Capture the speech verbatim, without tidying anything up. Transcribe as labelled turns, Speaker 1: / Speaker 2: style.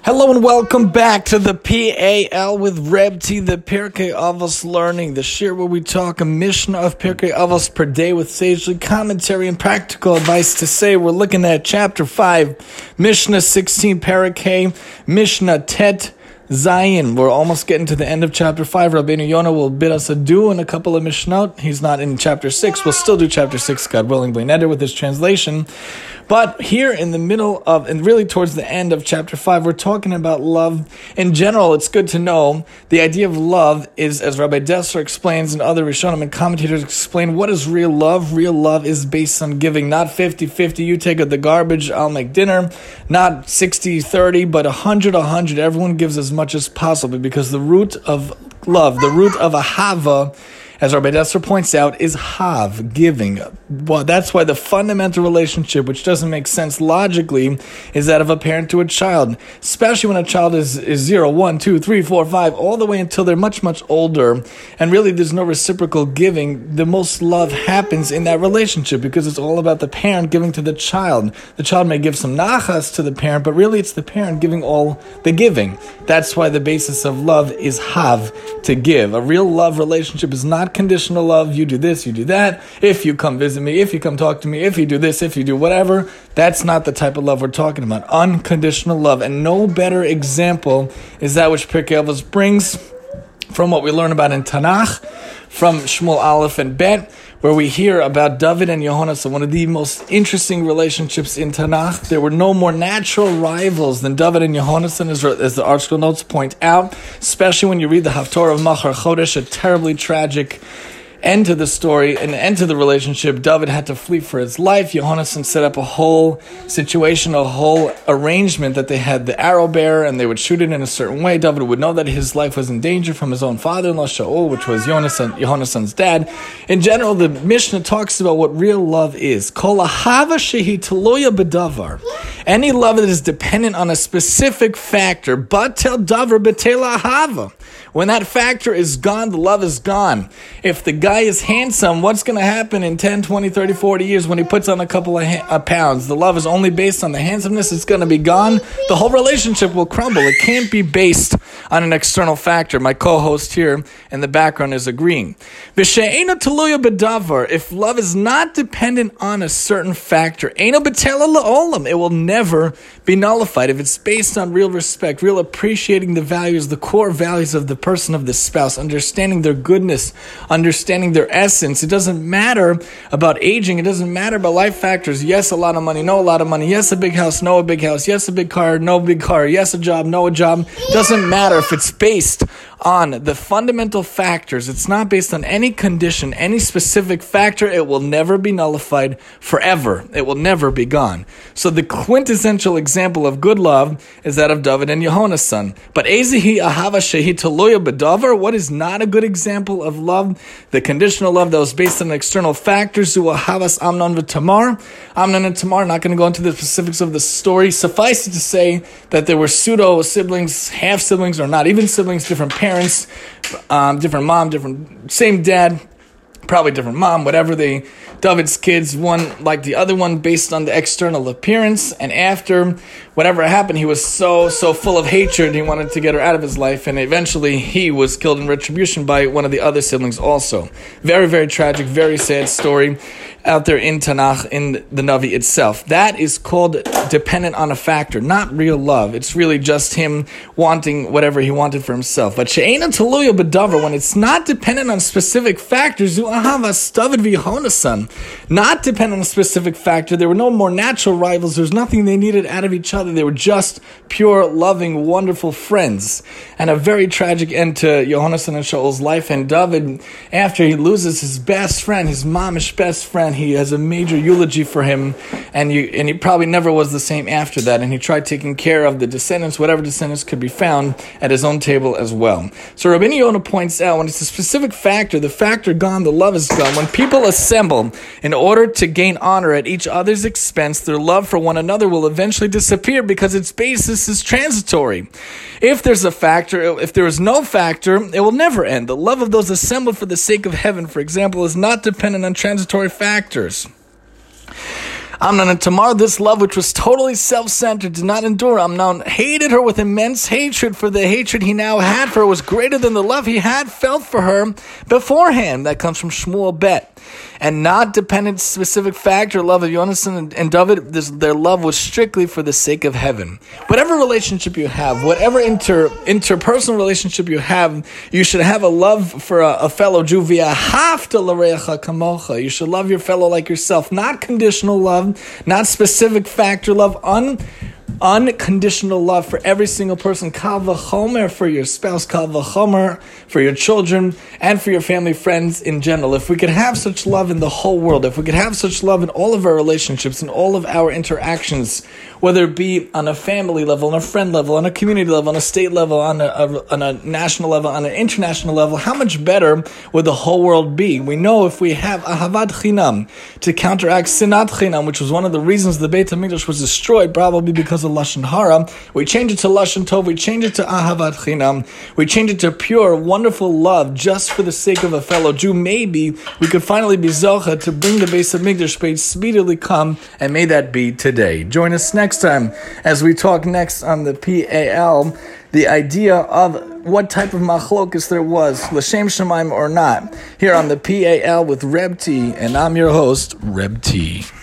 Speaker 1: Hello and welcome back to the P A L with Reb T, the Pirkei Avos learning, the shir where we talk a Mishnah of Pirkei Avos per day with sagely commentary and practical advice to say. We're looking at chapter five, Mishnah sixteen, Parakeh, Mishnah Tet Zayin. We're almost getting to the end of chapter five. Rabbeinu Yonah will bid us adieu in a couple of Mishnot. He's not in chapter six. We'll still do chapter six, God willing, Blineder, with his translation. But here in the middle of, and really towards the end of chapter five, we're talking about love. In general, it's good to know the idea of love is, as Rabbi Dessler explains and other Rishonim and commentators explain, what is real love? Real love is based on giving, not fifty-fifty, you take out the garbage, I'll make dinner, not sixty-thirty, but one hundred one hundred. Everyone gives as much as possible because the root of love, the root of ahava, as Rabbi Dessler points out, is hav, giving. Well, that's why the fundamental relationship, which doesn't make sense logically, is that of a parent to a child. Especially when a child is, is zero, one, two, three, four, five, all the way until they're much, much older. And really there's no reciprocal giving. The most love happens in that relationship because it's all about the parent giving to the child. The child may give some nachas to the parent, but really it's the parent giving all the giving. That's why the basis of love is hav, to give. A real love relationship is not conditional love. You do this, you do that. If you come visit me, if you come talk to me, if you do this, if you do whatever, that's not the type of love we're talking about. Unconditional love. And no better example is that which Pirkei Avos brings from what we learn about in Tanakh, from Shmuel Aleph and Bet, where we hear about David and Yohanan, one of the most interesting relationships in Tanakh. There were no more natural rivals than David and Yohanan, as, as the article notes point out, especially when you read the Haftorah of Machar Chodesh, a terribly tragic end to the story, an end to the relationship. David had to flee for his life. Yohanan set up a whole situation, a whole arrangement that they had the arrow bearer and they would shoot it in a certain way. David would know that his life was in danger from his own father-in-law, Shaul, which was Yohanan's dad. In general, the Mishnah talks about what real love is. Kol ahava shehi taloya b'davar. Any love that is dependent on a specific factor, batel davar betel ahava. When that factor is gone, the love is gone. If the guy is handsome, what's going to happen in ten, twenty, thirty, forty years when he puts on a couple of ha- uh, pounds? The love is only based on the handsomeness. It's going to be gone. The whole relationship will crumble. It can't be based on an external factor. My co-host here in the background is agreeing. If love is not dependent on a certain factor, it will never be nullified. If it's based on real respect, real appreciating the values, the core values of the person, of the spouse, understanding their goodness, understanding their essence. It doesn't matter about aging. It doesn't matter about life factors. Yes, a lot of money, no a lot of money. Yes, a big house, no a big house. Yes, a big car, no big car. Yes, a job, no a job. Doesn't matter if it's based on the fundamental factors. It's not based on any condition, any specific factor. It will never be nullified forever. It will never be gone. So the quintessential example of good love is that of David and Yohanan. But ezihi ahava shehi taloya b'davar, what is not a good example of love? The conditional love that was based on external factors. Zu ahavas Amnon v'Tamar. Amnon and Tamar, not going to go into the specifics of the story. Suffice it to say that there were pseudo siblings, half siblings, or not even siblings, different parents. Parents, um, different mom, different, same dad, probably different mom, whatever. They, David's kids, one like the other one based on the external appearance. And after whatever happened, he was so, so full of hatred, he wanted to get her out of his life. And eventually he was killed in retribution by one of the other siblings also. Very, very tragic, very sad story out there in Tanakh, in the Navi itself. That is called dependent on a factor, not real love. It's really just him wanting whatever he wanted for himself. But she'ena taloya b'davar, when it's not dependent on specific factors, zu ahavas David v'Yohanan, not dependent on a specific factor. There were no more natural rivals. There's nothing they needed out of each other. They were just pure, loving, wonderful friends. And a very tragic end to Yohanan and Shaul's life. And David, after he loses his best friend, his momish best friend, he has a major eulogy for him, and you, and he probably never was the same after that. And he tried taking care of the descendants, whatever descendants could be found, at his own table as well. So Rabbeinu Yonah points out, when it's a specific factor, the factor gone, the love is gone. When people assemble in order to gain honor at each other's expense, their love for one another will eventually disappear because its basis is transitory. If there's a factor, if there is no factor, it will never end. The love of those assembled for the sake of heaven, for example, is not dependent on transitory factors. Amnon and Tamar, this love which was totally self-centered, did not endure. Amnon hated her with immense hatred, for the hatred he now had for her was greater than the love he had felt for her beforehand. That comes from Shmuel Bet. And not dependent specific factor love of Yonasan and, and David, this, their love was strictly for the sake of heaven. Whatever relationship you have, whatever inter interpersonal relationship you have, you should have a love for a, a fellow Jew via hafta l'reacha kamocha. You should love your fellow like yourself. Not conditional love, not specific factor love, un unconditional love for every single person. Kal v'chomer for your spouse, kal v'chomer for your children, and for your family, friends in general. If we could have such love in the whole world, if we could have such love in all of our relationships, in all of our interactions, whether it be on a family level, on a friend level, on a community level, on a state level, on a, a, on a national level, on an international level, how much better would the whole world be? We know if we have ahavat chinam to counteract sinat chinam, which was one of the reasons the Beit HaMikdash was destroyed, probably because of Lashon Hara, we change it to Lashon Tov, we change it to ahavat chinam, we change it to pure, wonderful love just for the sake of a fellow Jew. Maybe we could finally be zocha to bring the Beit HaMikdash Beit speedily come, and may that be today. Join us next Next time, as we talk next on the P A L, the idea of what type of machlokus there was, l'shem shemaim or not, here on the P A L with Reb T, and I'm your host, Reb T.